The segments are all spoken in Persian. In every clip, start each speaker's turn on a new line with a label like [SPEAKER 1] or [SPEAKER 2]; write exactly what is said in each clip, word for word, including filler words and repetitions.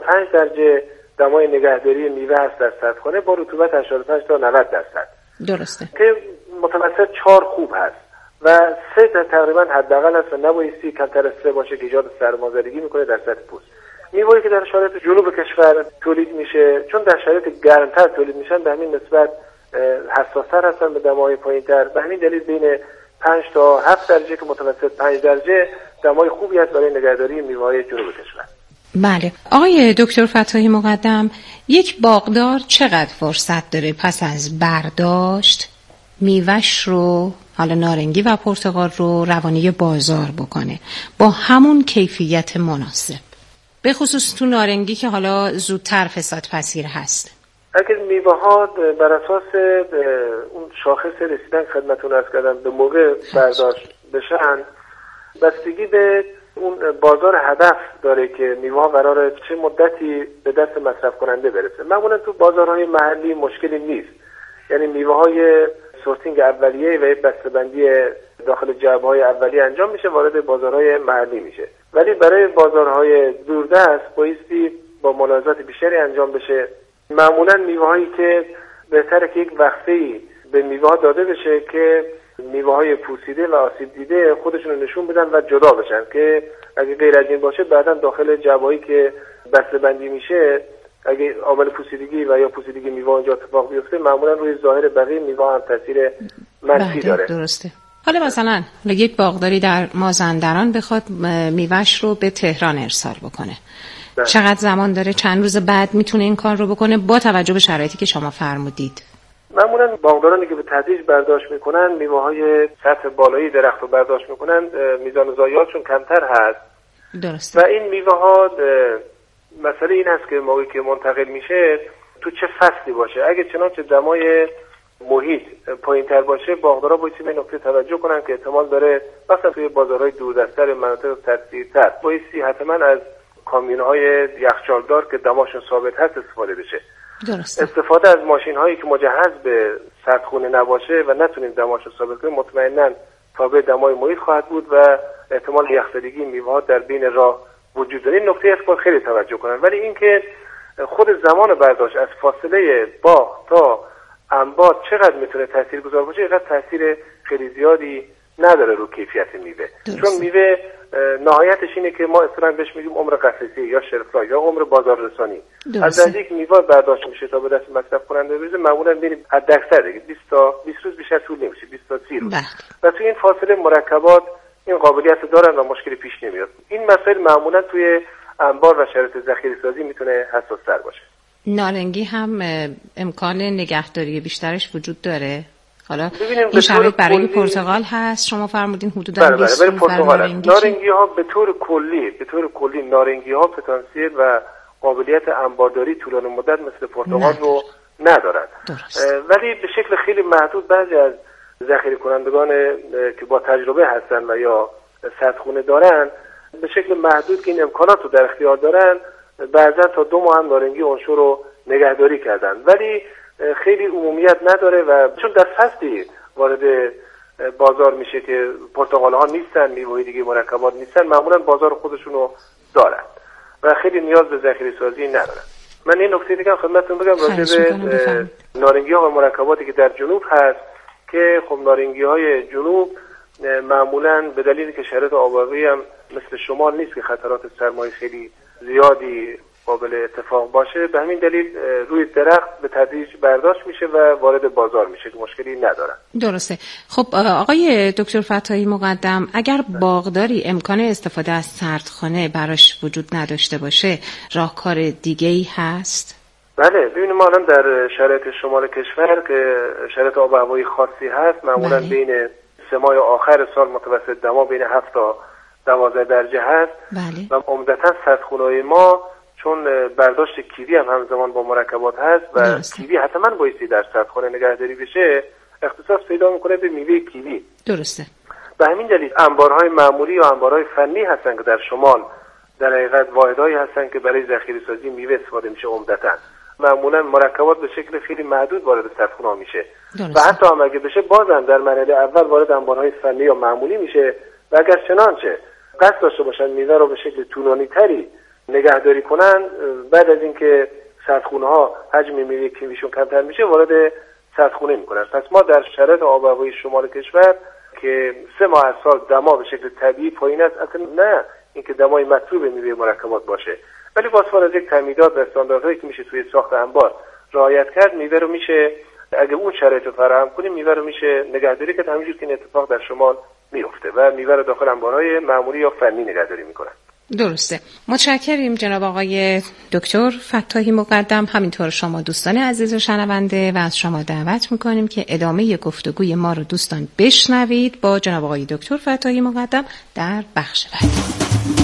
[SPEAKER 1] پنج درجه دمای نگهداری میوه هست در سردخانه با رطوبت هشتاد و پنج تا نود درصد.
[SPEAKER 2] درسته.
[SPEAKER 1] که متوسط چهار خوب هست و سه تقریبا حداقل است و نبایستی کمتر از سه باشه که ایجاد سرمازدگی میکنه در سطح پوست. میوه‌ای که در شرایط جنوب کشور تولید میشه چون در شرایط گرمتر تولید میشن به همین نسبت حساس‌تر هستن به دمای پایین‌تر، به همین دلیل بین پنج تا هفت درجه که متوسط پنج درجه دمای خوبی هست برای نگهداری میوه‌های جنوب کشور.
[SPEAKER 2] بله. آقای دکتر فتاحی مقدم، یک باغدار چقدر فرصت داره پس از برداشت میوه‌ش رو، حالا نارنگی و پرتقال رو، روانه بازار بکنه با همون کیفیت مناسب؟ به خصوص تو نارنگی که حالا زودتر فساد پذیر هست.
[SPEAKER 1] اگر میوه ها بر اساس اون شاخص رسیدن خدمتتون عرض کردم به موقع برداشت بشن، بستگی به اون بازار هدف داره که میوه ها قراره چه مدتی به دست مصرف کننده برسه. معمولا تو بازارهای محلی مشکلی نیست، یعنی میوه های سورتینگ اولیه و بسته‌بندی داخل جعبه‌های اولیه انجام میشه، وارد بازارهای محلی میشه. ولی برای بازارهای دوردست بایستی با ملاحظات بیشتری انجام بشه. معمولا میوه‌هایی که بهتره که یک وقفه‌ای به میوه‌ها داده بشه که میوه‌های پوسیده و آسیب دیده خودشون رو نشون بدن و جدا بشن، که اگه غیر از این باشه بعداً داخل جعبه‌هایی که بسته‌بندی میشه اگه عامل پوسیدگی و یا پوسیدگی میوه اونجا اتفاق بیفته معمولا روی ظاهر بقیه میوه هم تاثیر منفی داره.
[SPEAKER 2] درسته. حالا مثلا یک باغداری در مازندران بخواد میوه‌اش رو به تهران ارسال بکنه، ده. چقدر زمان داره؟ چند روز بعد میتونه این کار رو بکنه با توجه به شرایطی که شما فرمودید؟
[SPEAKER 1] معمولا باغدارانی که به تدریج برداشت میکنن میوه‌های سطح بالایی درخت رو برداشت میکنن، میزان ضایعاتشون کمتر هست.
[SPEAKER 2] درسته.
[SPEAKER 1] و این میوه‌ها مسئله این هست که موقعی که منتقل میشه تو چه فصلی باشه. اگه چنانچه دمای محیط پایین‌تر باشه باغدارا باید به این نکته توجه کنن که احتمال داره مثلا توی بازارهای دوردست‌تر مناطق ترسیدتر بایستی حتما از کامیون‌های یخچالدار که دماشون ثابت هست استفاده بشه.
[SPEAKER 2] درسته.
[SPEAKER 1] استفاده از ماشین‌هایی که مجهز به سردخونه نباشه و نتونیم دماشو ثابت کنیم مطمئناً تابع دمای محیط خواهد بود و احتمال یخزدگی میوه‌ها در بین راه وجود داره. این نکته است که خیلی توجه کنن. ولی اینکه خود زمان برداشت از فاصله باغ تا انبار چقدر میتونه تاثیرگذار باشه، اینقدر تاثیر خیلی زیادی نداره رو کیفیت میوه. چون میوه نهایتش اینه که ما اصطلاحاً بهش میگیم عمر قفسه‌ای یا شرفرا یا عمر بازاررسانی. از نزدیک میوه برداشت میشه تا به دست مصرف کننده برسه معمولاً ببینیم حداکثر دیگه بیست تا بیست روز بیشتر طول نمیشه، بیست تا سی روز. و توی این فاصله مرکبات این قابلیت دارن و مشکلی پیش نمیاد. این مسائل معمولاً توی انبار و شرایط ذخیره‌سازی میتونه حساس‌تر باشه.
[SPEAKER 2] نارنگی هم امکان نگهداری بیشترش وجود داره. حالا این شرایط برای پرتقال هست، شما فرمودین حدوداً بیست روز برای نارنگی.
[SPEAKER 1] نارنگی ها به طور کلی به طور کلی نارنگی ها پتانسیل و قابلیت انبارداری طولانی مدت مثل پرتقال رو ندارد. ولی به شکل خیلی محدود بعضی از ذخیره کنندگان که با تجربه هستن و یا سردخونه دارن به شکل محدود که این امکانات رو در اختیار دارن بعضا تا دو ماه هم نارنگی اونشو رو نگهداری کردن، ولی خیلی عمومیت نداره و چون در فصلی وارد بازار میشه که پرتقال ها نیستن، میوه دیگه مرکبات نیستن، معمولا بازار خودشون رو دارن و خیلی نیاز به ذخیره سازی ندارن. من این نکته دیگه خدمتتون بگم راجع به نارنگی ها و مرکباتی که در جنوب هست که خب نارنگی های جنوب معمولا به دلیلی که شرایط آب و هوایی هم مثل شمال نیست که خطرات سرمای خیلی زیادی قابل اتفاق باشه، به همین دلیل روی درخت به تدریج برداشت میشه و وارد بازار میشه که مشکلی ندارن.
[SPEAKER 2] درسته. خب آقای دکتر فتاحی مقدم، اگر باغداری امکان استفاده از سردخانه براش وجود نداشته باشه راهکار دیگه‌ای هست؟
[SPEAKER 1] بله، ببینیم ما الان در شرایط شمال کشور که شرایط آب و هوایی خاصی هست، معمولا بله. بین سه ماه آخر سال متوسط دما بین هفت تا دوازده درجه هست.
[SPEAKER 2] بله.
[SPEAKER 1] و عمدتاً سردخونه‌های ما چون برداشت کیوی هم همزمان با مرکبات هست و درسته. کیوی حتما بایستی در سردخانه نگهداری بشه، اختصاص پیدا میکنه به میوه کیوی.
[SPEAKER 2] درسته.
[SPEAKER 1] به همین دلیل انبارهای معمولی یا انبارهای فنی هستن که در شمال در حقیقت واحدهایی هستن که برای ذخیره سازی میوه استفاده میشه. عمدتاً معمولا مرکبات به شکل خیلی محدود وارد سردخونه میشه. درسته. و حتی هم اگه بشه بازم در مرحله اول وارد انبارهای فنی یا معمولی میشه و اگر چنانچه قصد داشته باشن میوه رو به شکل طولانی تری نگهداری کنن، بعد از اینکه سردخونه ها حجم میوه کیویشون کمتر میشه وارد سردخونه میکنن. پس ما در شرایط آب و هوای شمال کشور که سه ماه از سال دما به شکل طبیعی پایین است، اصلا نه اینکه دمای مطلوب میوه مرکبات باشه، ولی واسه از یک تمیدات و استانداردهایی که میشه توی ساخت انبار رعایت کرد، میوه رو میشه اگه اون شرایط رو فراهم کنیم میوه رو میشه نگهداری کرد، همونجور که این اتفاق در شمال میفته و میوه رو داخل انبارهای معمولی یا فنی نگهداری میکنن.
[SPEAKER 2] درسته. متشکریم جناب آقای دکتر فتاحی مقدم. همینطور شما دوستان عزیز شنونده و از شما دعوت میکنیم که ادامه گفتگوی ما رو دوستان بشنوید با جناب آقای دکتر فتاحی مقدم در بخش بعدی.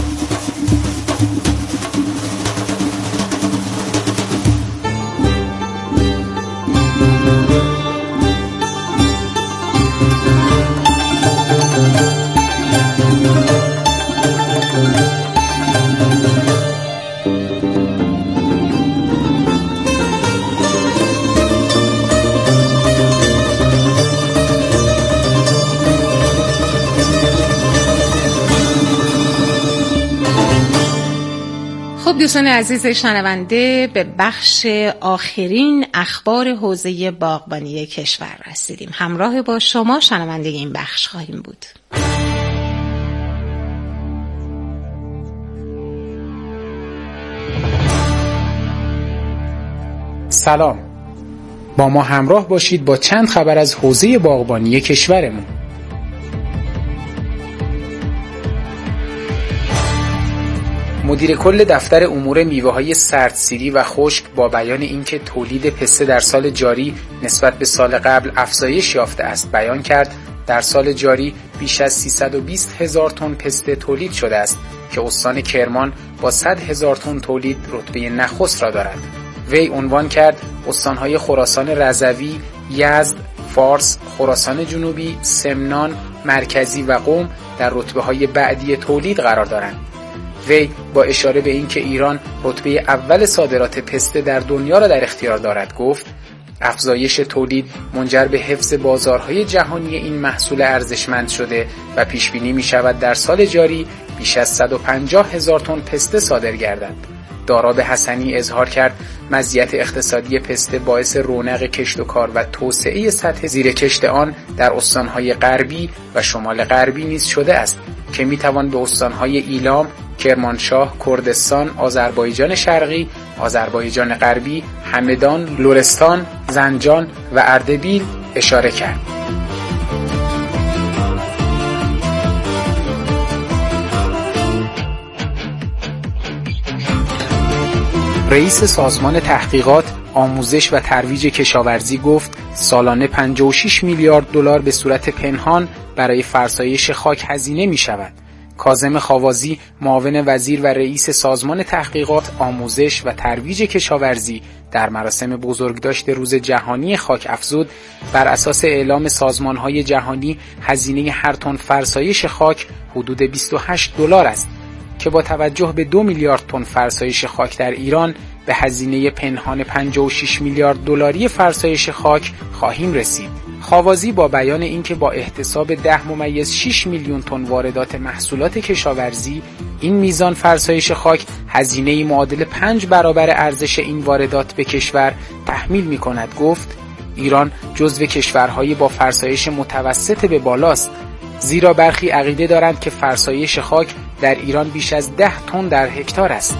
[SPEAKER 2] دوستان عزیز شنونده، به بخش آخرین اخبار حوزه باغبانی کشور رسیدیم. همراه با شما شنونده این بخش خواهیم بود.
[SPEAKER 3] سلام، با ما همراه باشید با چند خبر از حوزه باغبانی کشورمون. مدیر کل دفتر امور میوه‌های سردسیری و خشک با بیان اینکه تولید پسته در سال جاری نسبت به سال قبل افزایش یافته است بیان کرد در سال جاری بیش از سیصد و بیست هزار تن پسته تولید شده است که استان کرمان با صد هزار تن تولید رتبه نخست را دارد. وی عنوان کرد استان‌های خراسان رضوی، یزد، فارس، خراسان جنوبی، سمنان، مرکزی و قم در رتبه‌های بعدی تولید قرار دارند. وی با اشاره به اینکه ایران رتبه اول صادرات پسته در دنیا را در اختیار دارد گفت افزایش تولید منجر به حفظ بازارهای جهانی این محصول ارزشمند شده و پیش بینی می شود در سال جاری بیش از صد و پنجاه هزار تن پسته صادر گردد. داراب حسنی اظهار کرد مزیت اقتصادی پسته باعث رونق کشت و کار و توسعه سطح زیر کشت آن در استانهای غربی و شمال غربی نیز شده است که می توان به استانهای ایلام، کرمانشاه، کردستان، آذربایجان شرقی، آذربایجان غربی، همدان، لرستان، زنجان و اردبیل اشاره کرد. رئیس سازمان تحقیقات، آموزش و ترویج کشاورزی گفت سالانه پنجاه و شش میلیارد دلار به صورت پنهان برای فرسایش خاک هزینه می شود. کاظم خاوازی، معاون وزیر و رئیس سازمان تحقیقات، آموزش و ترویج کشاورزی در مراسم بزرگداشت روز جهانی خاک افزود بر اساس اعلام سازمان‌های جهانی هزینه هر تن فرسایش خاک حدود بیست و هشت دلار است که با توجه به دو میلیارد تن فرسایش خاک در ایران به هزینه پنهان پنجاه و شش میلیارد دلاری فرسایش خاک خواهیم رسید. خاوازی با بیان اینکه با احتساب ده ممیز شش میلیون تن واردات محصولات کشاورزی این میزان فرسایش خاک هزینه‌ای معادل پنج برابر ارزش این واردات به کشور تحمیل می‌کند گفت ایران جزو کشورهای با فرسایش متوسط به بالاست، زیرا برخی عقیده دارند که فرسایش خاک در ایران بیش از ده تن در هکتار است.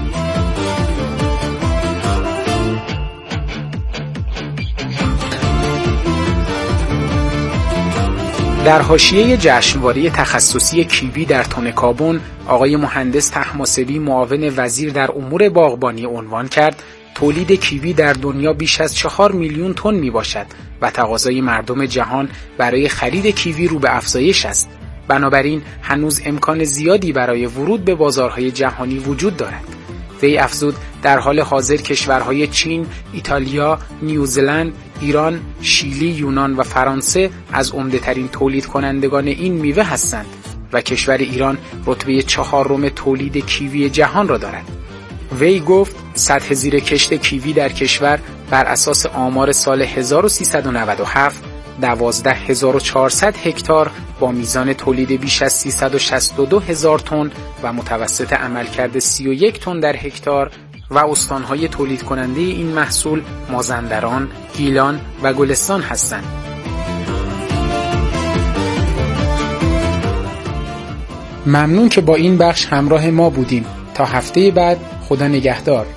[SPEAKER 3] در حاشیه جشنواره تخصصی کیوی در تنکابون، آقای مهندس طهماسبی معاون وزیر در امور باغبانی عنوان کرد تولید کیوی در دنیا بیش از چهار میلیون تن می باشد و تقاضای مردم جهان برای خرید کیوی رو به افزایش است. بنابراین هنوز امکان زیادی برای ورود به بازارهای جهانی وجود دارد. وی افزود در حال حاضر کشورهای چین، ایتالیا، نیوزلند، ایران، شیلی، یونان و فرانسه از عمده‌ترین تولید کنندگان این میوه هستند و کشور ایران رتبه چهارم تولید کیوی جهان را دارد. وی گفت سطح زیر کشت کیوی در کشور بر اساس آمار سال هزار و سیصد و نود و هفت دوازده هزار و چهارصد هکتار با میزان تولید بیش از سیصد و شصت و دو هزار تن و متوسط عملکرد سی و یک تن در هکتار و استانهای تولید کننده این محصول مازندران، گیلان و گلستان هستند. ممنون که با این بخش همراه ما بودیم. تا هفته بعد، خدا نگهدار.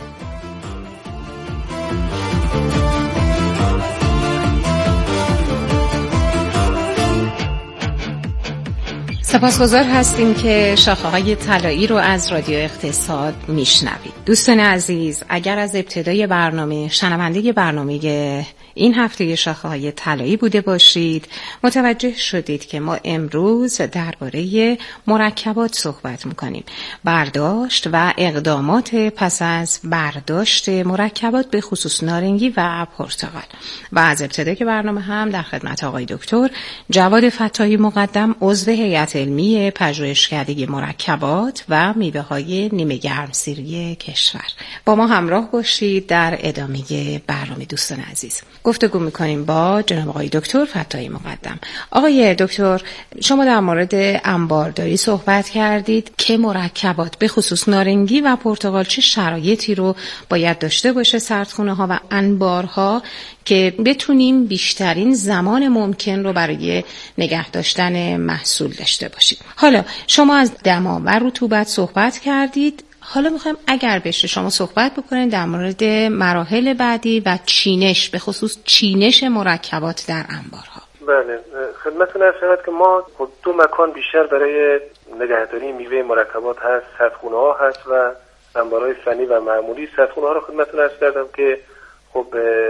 [SPEAKER 2] سپاسگزار هستیم که شاخه‌های طلایی رو از رادیو اقتصاد میشنوید. دوستان عزیز، اگر از ابتدای برنامه شنونده برنامه این هفته شاخه‌های طلایی بوده باشید، متوجه شدید که ما امروز درباره مرکبات صحبت می‌کنیم. برداشت و اقدامات پس از برداشت مرکبات به خصوص نارنگی و پرتقال. و از ابتدای برنامه هم در خدمت آقای دکتر جواد فتاحی مقدم، عضو هیئت علمی پژوهشکده مرکبات و میوه‌های نیمه گرمسیری کشور. با ما همراه باشید در ادامه برنامه. دوستان عزیز، گفتگو می‌کنیم با جناب آقای دکتر فتاحی مقدم. آقای دکتر، شما در مورد انبارداری صحبت کردید که مرکبات به خصوص نارنگی و پرتقال چه شرایطی رو باید داشته باشه سردخونه‌ها و انبارها که بتونیم بیشترین زمان ممکن رو برای نگه داشتن محصول داشته باشیم. حالا شما از دما و رطوبت صحبت کردید. حالا میخوایم اگر بشه شما صحبت بکنید در مورد مراحل بعدی و چینش، به خصوص چینش مرکبات در انبارها.
[SPEAKER 1] بله، خدمتتون عرض شود که ما دو مکان بیشتر برای نگهداری میوه مرکبات هست. سردخونه ها هست و انبارهای فنی و معمولی. سردخونه ها رو خدمتتون عرض کردم که خب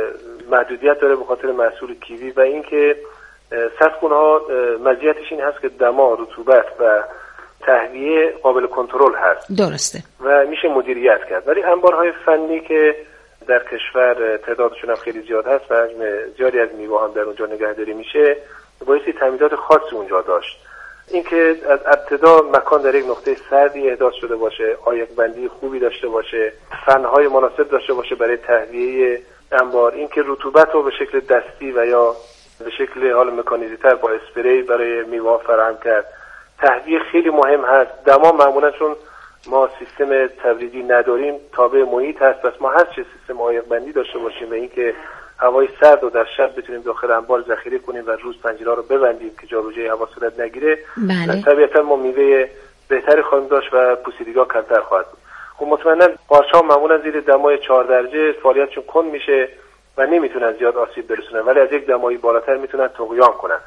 [SPEAKER 1] محدودیت داره به خاطر محصول کیوی و اینکه سردخونه ها مزیتش این هست که دما، رطوبت و تهویه قابل کنترل هست.
[SPEAKER 2] درسته. و
[SPEAKER 1] میشه مدیریت کرد. ولی انبارهای فنی که در کشور تعدادشون هم خیلی زیاد هست و حجم زیادی از میوه هم در اونجا نگهداری میشه، بایستی تمهیدات خاصی اونجا داشت. اینکه از ابتدا مکان در یک نقطه سردی احداث شده باشه، عایق بندی خوبی داشته باشه، فنهای مناسب داشته باشه برای تهویه انبار، اینکه رطوبت رو به شکل دستی و یا به شکل حال مکانیزی تر با اسپری برای میوه فراهم کرد. تهویه خیلی مهم هست. دما معمولا چون ما سیستم تبریدی نداریم تابع محیط هست، پس ما هر چه سیستم عایق بندی داشته باشیم و اینکه هوای سرد رو در شب بتونیم داخل انبار ذخیره کنیم و روز پنجره رو ببندیم که جابجایی هوا صورت نگیره،
[SPEAKER 2] بله.
[SPEAKER 1] طبیعتا ما میوه بهتری خواهیم داشت و پوسیدگی کمتر خواهد بود. خب مطمئنا قارچ‌ها معمولا زیر دمای چهار درجه فعالیتشون کند میشه و نمیتونن زیاد آسیب برسونن، ولی از یک دمایی بالاتر میتونن طغیان کنن.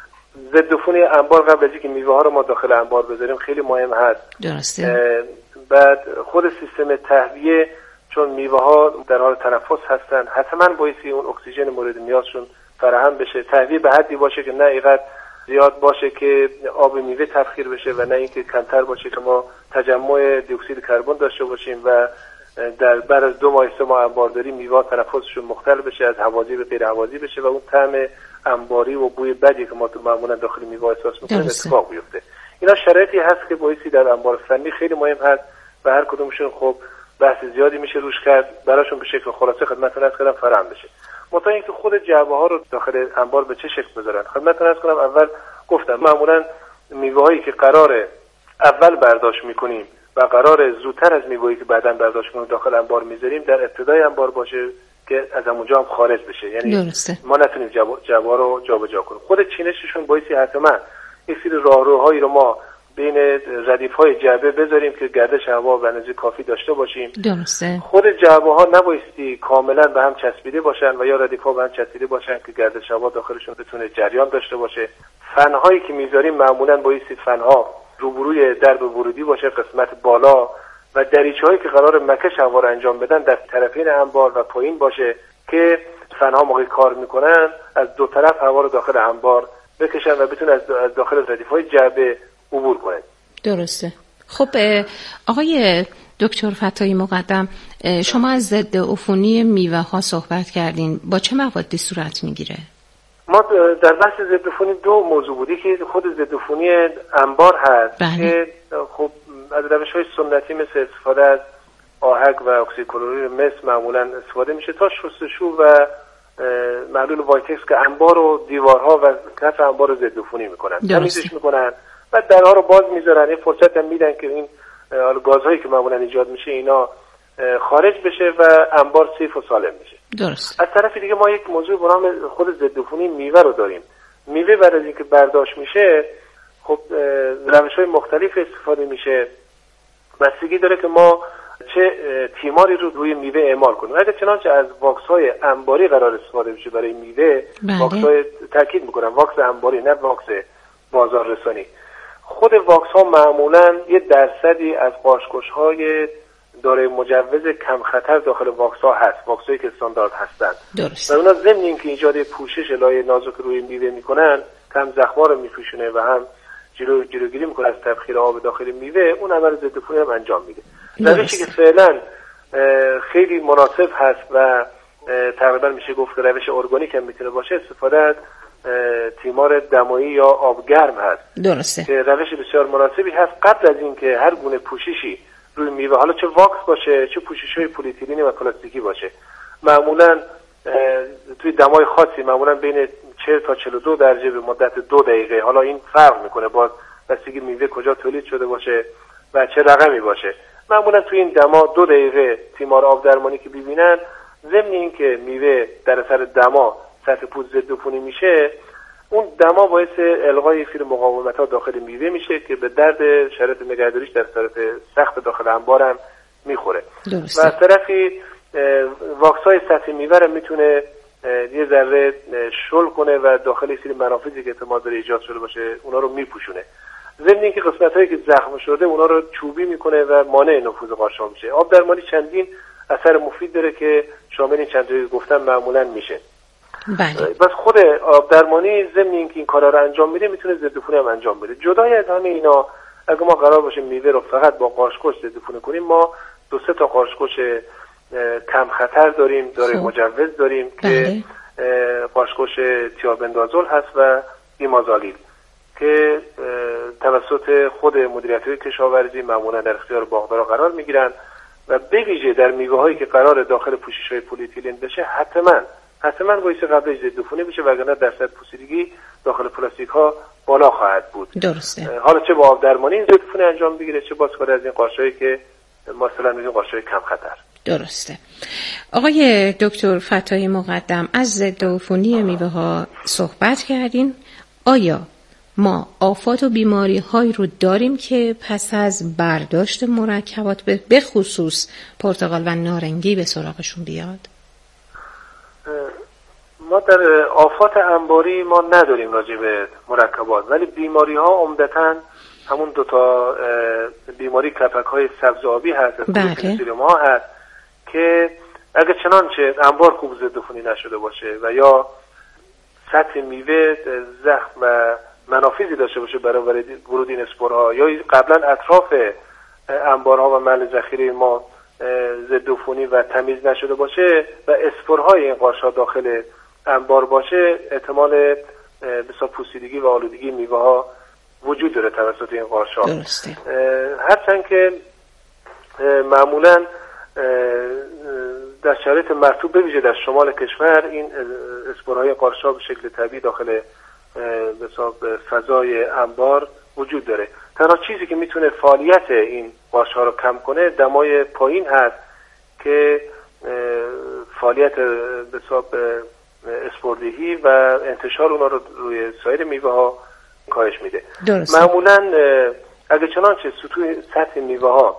[SPEAKER 1] ضد عفونی انبار قبل از اینکه میوه ها رو ما داخل انبار بذاریم خیلی مهم هست.
[SPEAKER 2] درسته.
[SPEAKER 1] بعد خود سیستم تهویه، چون میوه ها در حال تنفس هستن، حتما بایستی اون اکسیژن مورد نیازشون فراهم بشه. تهویه به حدی باشه که نه اینقدر زیاد باشه که آب میوه تبخیر بشه و نه اینکه کمتر باشه که ما تجمع دی اکسید کربن داشته باشیم و در بعد از دو ماه سه ماه انبارداری میوه تنفسشون مختل بشه، از هوازی به غیر هوازی بشه و اون طعم انباری و بوی بدی که ما تو معمولا داخل میوه احساس می‌کنیم اتفاق بیفته. اینا شرایطی هست که بایستی در انبار فنی خیلی مهم هست و هر کدومشون خب بحث زیادی میشه روش کرد، براشون به شکل خلاصه خدمتتون عرض کردم فراهم بشه. مطمئن اینکه خود جعبه ها رو داخل انبار به چه شکل بذارن. خدمتتون عرض کنم اول گفتم معمولا میوه هایی که قراره اول برداشت میکنیم و قراره زودتر از میوه‌ای که بعداً برداشت کنیم داخل انبار میذاریم در ابتدای انبار باشه که از همونجا هم خارج بشه. یعنی
[SPEAKER 2] درسته.
[SPEAKER 1] ما نتونیم جعبه رو جابجا کنیم. خود چینششون بایستی حتما یک سری راهروهایی رو ما بین ردیف‌های جعبه بذاریم که گردش هوا به اندازه کافی داشته باشیم.
[SPEAKER 2] درسته.
[SPEAKER 1] خود جعبه ها نبایستی کاملا به هم چسبیده باشن و یا ردیف‌ها به هم چسبیده باشن که گردش هوا داخلشون بتونه جریان داشته باشه. فن‌هایی که میذاریم معمولا بایستی فن‌ها روبروی درب ورودی باشه، قسمت بالا، و دریچه‌هایی که قرار مکش هوا رو انجام بدن در طرفین انبار و پایین باشه که فن‌ها موقعی کار میکنن از دو طرف هوا رو داخل انبار بکشن و بتونه از داخل ردیف‌های جعبه عبور کنه.
[SPEAKER 2] درسته. خب آقای دکتر فتاحی مقدم، شما از ضد عفونی میوه ها صحبت کردین، با چه موادی صورت میگیره؟
[SPEAKER 1] ما در بحث ضد عفونی دو موضوع بودی که خود ضد عفونی انبار هست. بله. که خب از روش‌های سنتی مثل استفاده از آهک و اکسیکلورید مس معمولا استفاده میشه تا شستشو و محلول وایتکس که انبار و دیوارها و کف انبار رو ضد عفونی میکنن، تمیزش میکنن و درها رو باز میذارن، یه فرصت هم میدن که این گازهایی که معمولا ایجاد میشه اینا خارج بشه و انبار سیف و سالم میشه.
[SPEAKER 2] درست.
[SPEAKER 1] از طرف دیگه ما یک موضوع به نام خود ضد عفونی میوه رو داریم. میوه بعد از اینکه برداشت میشه خب روش‌های مختلف استفاده میشه، بستگی داره که ما چه تیماری رو روی میوه اعمال کنیم. اگه چنانچه از واکس‌های انباری قرار استفاده بشه برای میوه، واکس‌های تاکید میکنم واکس انباری نه واکس بازار رسانی، خود واکس‌ها معمولاً یه درصدی از قاشق‌های دارای مجوز کم خطر داخل واکس‌ها هست، واکس‌هایی که استاندارد هستن.
[SPEAKER 2] درست.
[SPEAKER 1] و اونا ضمن اینکه ایجاد پوشش لایه نازک روی میوه میکنن، هم زخم‌ها رو میپوشونه و هم جلو جلوگیری میکنه از تبخیر آب داخل میوه، اون عمل ضد عفونی هم انجام میده. روشی که فعلا خیلی مناسب هست و تقریبا میشه گفت که روش ارگانیک هم میتونه باشه، استفاده از تیمار دمایی یا آبگرم هست.
[SPEAKER 2] درسته.
[SPEAKER 1] که روش بسیار مناسبی هست قبل از اینکه هر گونه پوششی روی میوه، حالا چه واکس باشه چه پوشش‌های پلی‌اتیلنی و پلاستیکی باشه، معمولا توی دمای خاصی، معمولا بین چهل تا چهل و دو درجه به مدت دو دقیقه، حالا این فرق میکنه باز بستگی میوه کجا تولید شده باشه و چه رقمی باشه، معمولا توی این دما دو دقیقه تیمار آب درمانی که ببینن، ضمن این که میوه در اثر دما سطح پوست ضد عفونی میشه، اون دما باعث الغای فیر مقاومت‌ها داخل میوه میشه که به درد شرایط نگهداریش در صورت سخت داخل انبار هم میخوره.
[SPEAKER 2] درسته.
[SPEAKER 1] و از طرفی واکس‌های سطح میوه رو میتونه یه ذره شل کنه و داخل سری منافذی که احتمال داره ایجاد شده باشه اونا رو میپوشونه. ضمن اینکه قسمت‌هایی که زخم شده اونا رو چوبی میکنه و مانع نفوذ قاشق میشه. آب درمانی چندین اثر مفید داره که شامل این چند تا گفتم معمولا میشه.
[SPEAKER 2] بله.
[SPEAKER 1] بس خود آب درمانی ضمن اینکه این کارا رو انجام میده میتونه ضد عفونی هم انجام بده. جدای از همه اینا، اگه ما قرار باشه میوه رو فقط با قاشقش ضد عفونی کنیم، ما دو سه تا قاشقش کم خطر داریم، داره مجوز داریم. بله. که قاشقش تیابندازول هست و ایمازالیل که توسط خود مدیریت‌های کشاورزی معمولا در اختیار باغدارا قرار میگیرن و به ویژه در میوه‌هایی که قرار داخل پوشش‌های پلی‌اتیلن بشه، حتما حتما باید قبلش ضد عفونی بشه، وگرنه درصد پوسیدگی داخل پلاستیک‌ها بالا خواهد بود.
[SPEAKER 2] درسته.
[SPEAKER 1] حالا چه با آب درمانی ضد عفونی انجام بگیره، چه با استفاده از این قاشقایی که مثلا میگیم قاشق کم خطر.
[SPEAKER 2] درسته. آقای دکتر فتاحی مقدم، از ضد عفونی میوه‌ها صحبت کردین. آیا ما آفات و بیماری هایی رو داریم که پس از برداشت مرکبات به خصوص پرتقال و نارنگی به سراغشون بیاد؟
[SPEAKER 1] ما در آفات انباری ما نداریم راجع به مرکبات، ولی بیماری ها عمدتاً همون دوتا بیماری کپک های سبز آبی هست،
[SPEAKER 2] بله.
[SPEAKER 1] ما هست که اگه چنانچه انبار خوب ضد عفونی نشده باشه و یا سطح میوه زخم و منافذی داشته باشه برای ورود این اسپورها، یا قبلا اطراف انبارها و محل ذخیره ما ضد عفونی و تمیز نشده باشه و اسپورهای این قاشق داخل انبار باشه، احتمال بسیار پوسیدگی و آلودگی میوه ها وجود داره توسط این قاشق. هرچند که معمولا در شرایط مرطوب به ویژه در شمال کشور این اسپورهای قاشق به شکل طبیعی داخل به فضای انبار وجود داره. تنها چیزی که میتونه فعالیت این قاشق رو کم کنه دمای پایین هست که فعالیت به حساب اسپوردهی و انتشار اونا رو روی سایر میوه ها کاهش میده.
[SPEAKER 2] درسته.
[SPEAKER 1] معمولا اگه چنانچه سطوح سطح میوه ها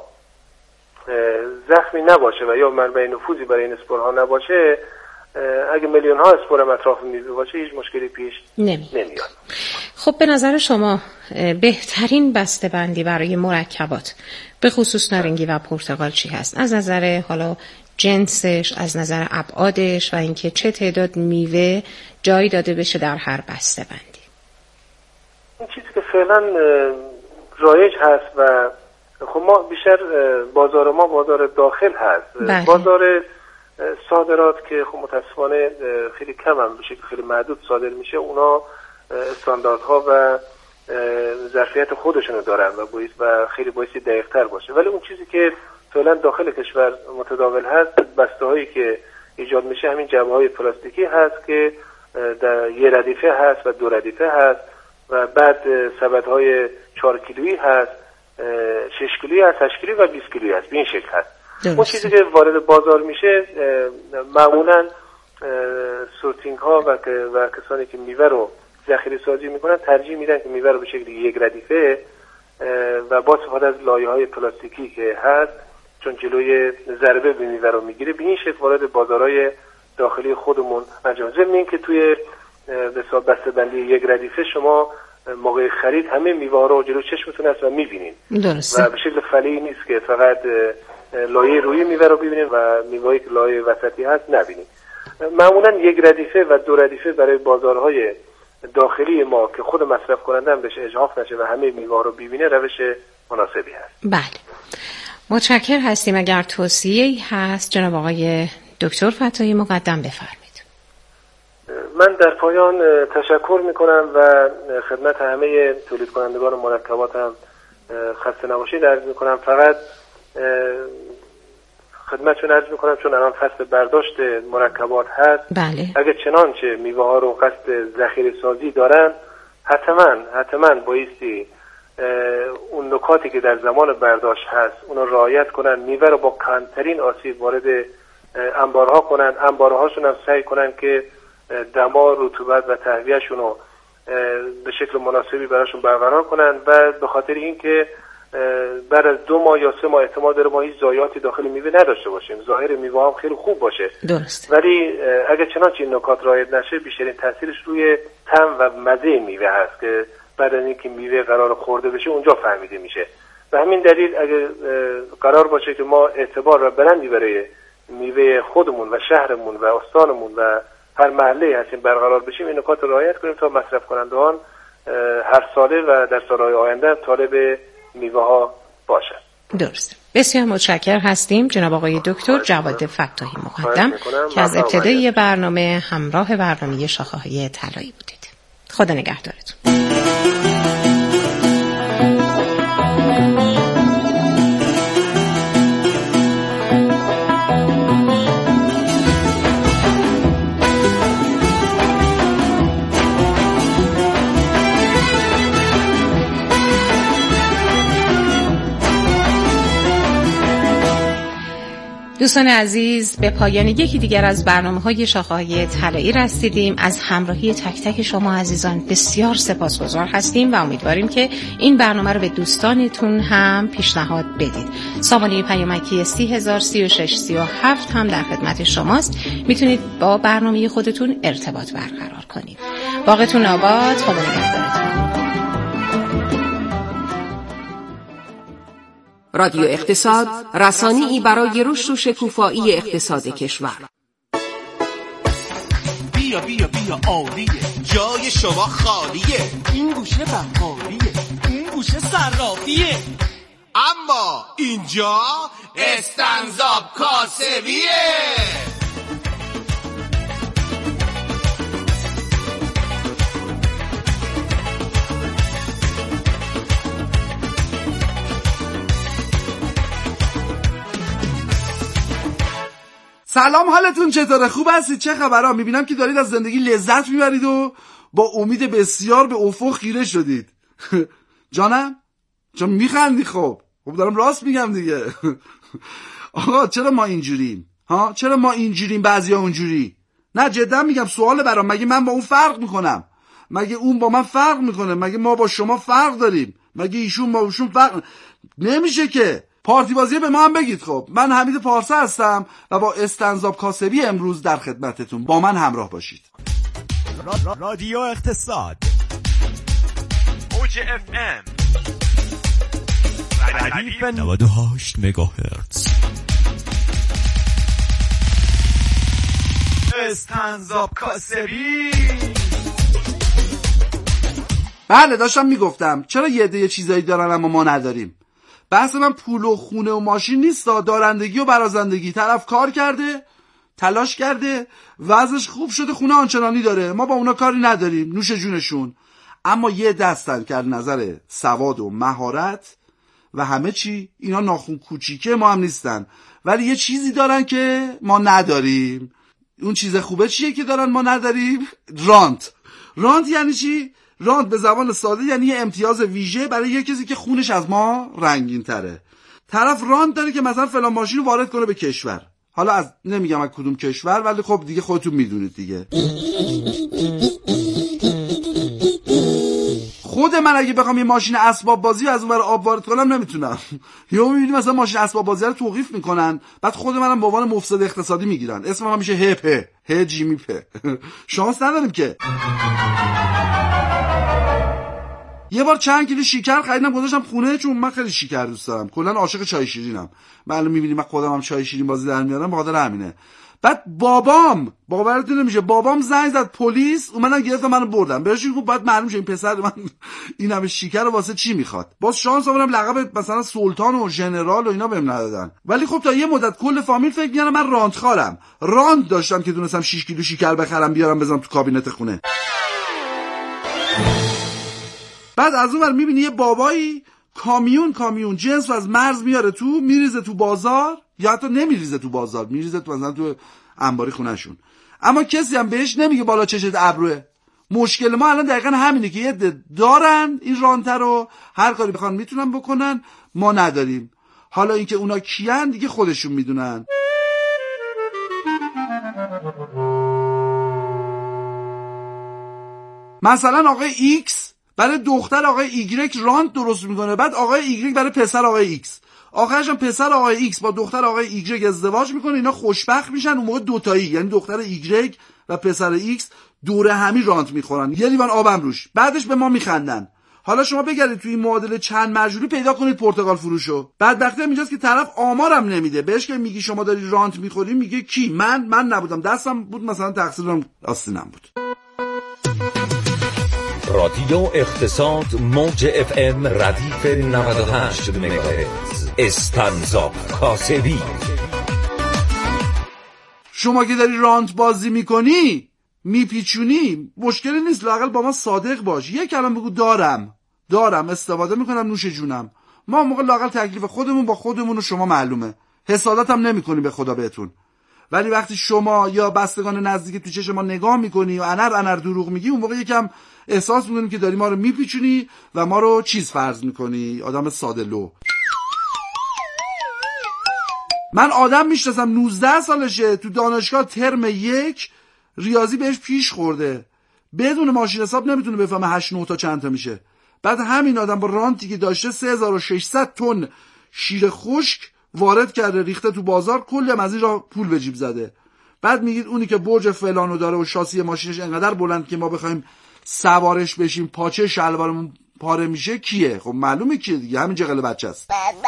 [SPEAKER 1] زخمی نباشه و یا منبع نفوذی برای این اسپورها نباشه، اگه میلیون ها اسپور اطراف میوه باشه هیچ مشکلی پیش نمی. نمیاد.
[SPEAKER 2] خب به نظر شما بهترین بسته‌بندی برای مرکبات به خصوص نارنگی و پرتقال چی هست؟ از نظر حالا جنسش، از نظر ابعادش و اینکه چه تعداد میوه جای داده بشه در هر بسته‌بندی؟
[SPEAKER 1] این چیزی که فعلا رایج هست و خب ما بیشتر بازار ما بازار داخل هست.
[SPEAKER 2] بله.
[SPEAKER 1] بازار صادرات که خب متاسفانه خیلی کم هم به شکل خیلی محدود صادر میشه، اونا استانداردها و ظرفیت خودشونو دارن و باید و خیلی بایستی دقیق تر باشه. ولی اون چیزی که فعلا داخل کشور متداول هست، بسته هایی که ایجاد میشه همین جعبه‌های پلاستیکی هست که در یه ردیفه هست و دو ردیفه هست و بعد سبدهای چهار کیلویی هست، شش کیلویی هست، هشت کیلویی و بیست کیلویی هست. به این شکل هست. اون چیزی که وارد بازار میشه معمولا سورتینگ ها و و کسانی که میوه رو ذخیره سازی میکنن ترجیح میدن که میوه رو به شکل یک ردیفه و با استفاده از لایه‌های پلاستیکی که هست، چون جلوی ضربه به میوه رو میگیره، به این شکل وارد بازارهای داخلی خودمون انجام میشه. ضمن اینکه توی به حساب بسته‌بندی یک ردیفه شما موقع خرید همه میوه رو جلو چشمتون هست و میبینین و به شکل فعلی نیست که فقط لایه روی میوه رو ببینین و میوه‌ای که لایه وسطی هست نبینین. معمولا یک ردیفه و دو ردیفه برای بازارهای داخلی ما که خود مصرف کننده هم بهش اجحاف نشه و همه میوه رو ببینه روش مناسبی هست.
[SPEAKER 2] بله، متشکر هستیم. اگر توصیه‌ای هست جناب آقای دکتر فتاحی مقدم بفرمایید.
[SPEAKER 1] من در پایان تشکر میکنم و خدمت همه تولید کنندگان مرکبات هم خسته نباشید عرض میکنم. فقط خدمتشون عرض میکنم چون الان فصل برداشت مرکبات هست،
[SPEAKER 2] بله.
[SPEAKER 1] اگه چنانچه میوه ها رو قصد ذخیره سازی دارن حتما حتما بایستی اون نکاتی که در زمان برداشت هست اون رو رعایت کنن، میوه رو با کمترین آسیب وارد انبارها کنن، انبارهاشون هم سعی کنن که دما، رطوبت و تهویه‌شون رو به شکل مناسبی براشون برقرار کنن و به خاطر اینکه بعد از دو ماه یا سه ماه احتمال داره ما هیچ ضایعاتی داخل میوه نداشته باشیم، ظاهر میوه هم خیلی خوب باشه.
[SPEAKER 2] درست.
[SPEAKER 1] ولی اگه چنانچه این نکات رعایت نشه بیشترین تاثیرش روی طعم و مزه میوه هست که بعد از اینکه میوه قرار خورده بشه اونجا فهمیده میشه. و همین دلیل اگه قرار باشه که ما اعتبار و برندی برای میوه خودمون و شهرمون و استانمون و هر محله هستیم برقرار بشیم، این نکات رو رعایت کنیم تا مصرف کنندگان هر ساله و در سالهای آینده طالب میوه ها باشد.
[SPEAKER 2] درست. بسیار متشکر هستیم جناب آقای دکتر جواد فتاحی مقدم که از ابتدای برنامه همراه برنامه شاخه‌های طلایی بودید. خدا نگهدارتون. دوستان عزیز، به پایان یکی دیگر از برنامه‌های شاخه‌های طلایی رسیدیم. از همراهی تک تک شما عزیزان بسیار سپاسگزار هستیم و امیدواریم که این برنامه رو به دوستانتون هم پیشنهاد بدید. سامانه پیامکی سی هزار سی و شش سی و هفت هم در خدمت شماست. میتونید با برنامه خودتون ارتباط برقرار کنید. باغتون آباد. خدا نگهدارتون.
[SPEAKER 4] رادیو اقتصاد، رسانه‌ای برای رشد و شکوفایی اقتصاد کشور.
[SPEAKER 5] بیا بیا بیا عالیه، جای شما خالیه، این گوشه بقالیه، این گوشه صرافیه، اما اینجا استنزاب کاسبیه.
[SPEAKER 6] سلام، حالتون چطوره؟ خوب هستید؟ چه خبرها؟ میبینم که دارید از زندگی لذت میبرید و با امید بسیار به افق خیره شدید. جانم؟ چون میخندی؟ خب خب دارم راست میگم دیگه. آقا چرا ما اینجوریم؟ ها چرا ما اینجوریم بعضیا اونجوری؟ نه جدا میگم، سوال برام، مگه من با اون فرق میکنم؟ مگه اون با من فرق میکنه؟ مگه ما با شما فرق داریم؟ مگه ایشون با ایشون فرق نمیشه که؟ پارتی بازی به ما هم بگید. خب من حمید پارسا هستم و با استنزاب کاسبی امروز در خدمتتون. با من همراه باشید.
[SPEAKER 5] را را رادیو اقتصاد اوج اف ام ردیف نود و هشت مگاهرتز. استنزاب کاسبی.
[SPEAKER 6] بله داشتم میگفتم چرا یه عده چیزایی دارن اما ما نداریم. بحث من پول و خونه و ماشین نیست، دارندگی و برازندگی. طرف کار کرده، تلاش کرده، وضعش خوب شده، خونه آنچنانی داره، ما با اونا کاری نداریم، نوش جونشون. اما یه دستن که از نظر سواد و مهارت و همه چی اینا ناخون کوچیکه ما هم نیستن، ولی یه چیزی دارن که ما نداریم. اون چیز خوبه چیه که دارن ما نداریم؟ رانت. رانت یعنی چی؟ رانت به زبان ساده یعنی یه امتیاز ویژه برای یه کسی که خونش از ما رنگین تره. طرف رانت داره که مثلا فلان ماشین رو وارد کنه به کشور. حالا از نمیگم از کدوم کشور، ولی خب دیگه خودتون میدونید دیگه. خود من اگه بخوام یه ماشین اسباب بازی از اونور آب وارد کنم نمیتونم. یا میبینی مثلا ماشین اسباب بازی رو توقیف میکنن، بعد خود منم به عنوان مفسد اقتصادی میگیرن، اسم من میشه هپ ه جیمی په. شانس نداریم که. یه بار چند کیلو شکر خریدم گذاشتم خونه، چون من خیلی شکر دوست دارم، کلا عاشق چای شیرینم. من میبینی من خودم هم چای شیرین بازی در میارم، به خاطر همینه. بعد بابام، باورتون نمیشه، بابام زنگ زد پلیس، اومدن گرفتن منو بردن. بهش گفتم بعد معلوم شه این پسر من این همه شکر واسه چی میخواد. باز شانس آوردم لقب مثلا سلطان و ژنرال و اینا بهم ندادن. ولی خب تا یه مدت کل فامیل فکر می‌کردن من رانت خارم. رانت داشتم که دونستم شش کیلو شکر بخرم بیارم بزنم تو کابینت خونه. بعد از اون ور میبینی یه بابایی کامیون کامیون جنس از مرز میاره تو، میریزه تو بازار، یا حتی نمیریزه تو بازار، میریزه تو مثلا تو انباری خونهشون، اما کسی هم بهش نمیگه بالا چشت ابروه. مشکل ما الان دقیقا همینه که یه دارن این رانتر رو، هر کاری بخوان میتونن بکنن، ما نداریم. حالا اینکه اونا کیان دیگه خودشون میدونن. مثلا آقای ایکس برای دختر آقای ایگرگ رانت درست میکنه، بعد آقای ایگرگ برای پسر آقای ایکس. آخرش هم پسر آقای ایکس با دختر آقای ایگرگ ازدواج میکنه، اینا خوشبخت میشن. اون موقع دوتایی، یعنی دختر ایگرگ و پسر ایکس دوره همی رانت میخورن، یه لیوان آبم روش، بعدش به ما میخندن. حالا شما بگردید توی این معادله چند مجهولی پیدا کنید پرتقال فروشو. بدبختی هم اینجاست که طرف آمارم نمیده، بهش که میگی شما داری رانت میخوری میگه کی؟ من من نبودم، دستم بود مثلا تقصیرم آستینم بود.
[SPEAKER 7] رادیو اقتصاد موج اف ام ردیف نود و هشت مگاهرتز استنزا کاسبی.
[SPEAKER 6] شما که داری رانت بازی میکنی میپیچونی مشکلی نیست، لااقل با ما صادق باش. یک کلام بگو دارم دارم استفاده میکنم نوش جونم. ما موقع لااقل تکلیف خودمون با خودمون و شما معلومه، حسادت هم نمیکنی به خدا بهتون. ولی وقتی شما یا بستگان نزدیک تو چشم ما نگاه میکنی و انر انر دروغ میگی، اون موقع یکم احساس میکنیم که داری ما رو میپیچونی و ما رو چیز فرض میکنی، آدم ساده لو. من آدم میشناسم نوزده سالشه، تو دانشگاه ترم یک ریاضی بهش پیش خورده، بدون ماشین حساب نمیتونه بفهمه هشت نه تا چند تا میشه. بعد همین آدم با رانتی که داشته سه هزار و ششصد تن شیر خشک وارد کرده، ریخته تو بازار، کلی هم از این راه پول به جیب زده. بعد میگید اونی که برج فلانو داره و شاسی ماشینش انقدر بلند که ما بخوایم سوارش بشیم پاچه شلوارمون پاره میشه کیه؟ خب معلومه کیه دیگه، همین جغل بچه است.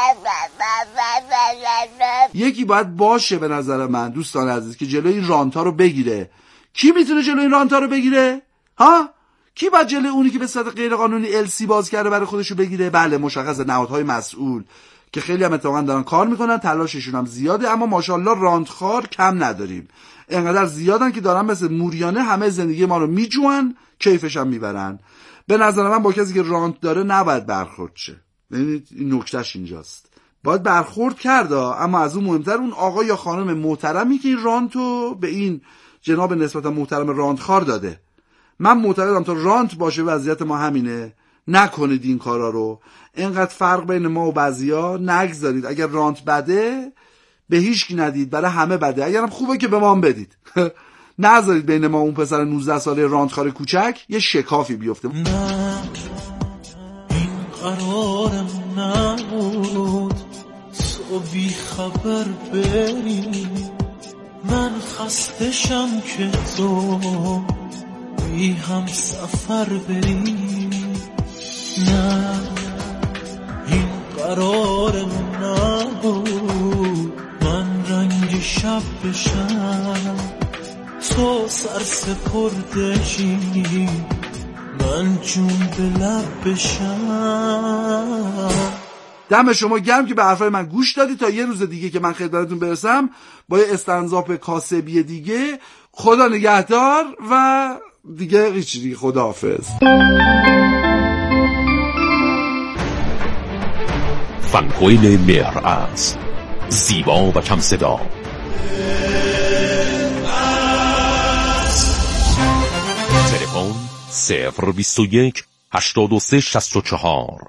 [SPEAKER 6] یکی باید باشه به نظر من دوستان عزیز که جلوی این رانتا رو بگیره. کی میتونه جلوی این رانتا رو بگیره؟ ها؟ کی باید جلوی اونی که به صورت غیر قانونی ال سی باز کرده برای خودش رو بگیره؟ بله مشخصه، نهادهای مسئول که خیلی هم اتفاقا دارن کار میکنن، تلاششون هم زیاده، اما ماشاءالله رانتخوار کم نداریم. انقدر زیادن که دارن مثل موریانه همه زندگی ما رو میجوان، کیفش هم میبرن. به نظر من با کسی که رانت داره نباید برخورد شه. ببینید این نکتهش اینجاست. باید برخورد کرد، اما از اون مهمتر اون آقا یا خانم محترمی که این رانتو به این جناب نسبتا محترم رانتخوار داده. من معتقدم تا رانت باشه وضعیت ما همینه. نکنید این کارا رو. اینقدر فرق بین ما و بعضیا نگذارید. اگر رانت بده به هیچ کی ندید، برای همه بده. اگرم خوبه که به ما هم بدید. نذارید بین ما اون پسر نوزده ساله رانتخوار کوچک یه شکافی بیفته.
[SPEAKER 8] نه این قرارم نبود تو بی خبر بری، من خستشم که تو بی هم سفر بری. نه این قرارم نبود من رنگ شب بشم، تو سر سپردشی من جون به لب بشم.
[SPEAKER 6] دم شما گرم که به حرفای من گوش دادی. تا یه روز دیگه که من خدمتتون برسم با یه استنزاپ کاسبی دیگه. خدا نگهدار و دیگه هیچ دیگه، خداحافظ.
[SPEAKER 9] فنکویل مهر است، زیبا و کم صدا. صفر بیست و یک هشتاد و سه شصت و چهار.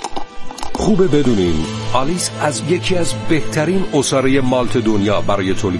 [SPEAKER 10] خوبه بدونین آلیس از یکی از بهترین اساره مالت دنیا برای تولید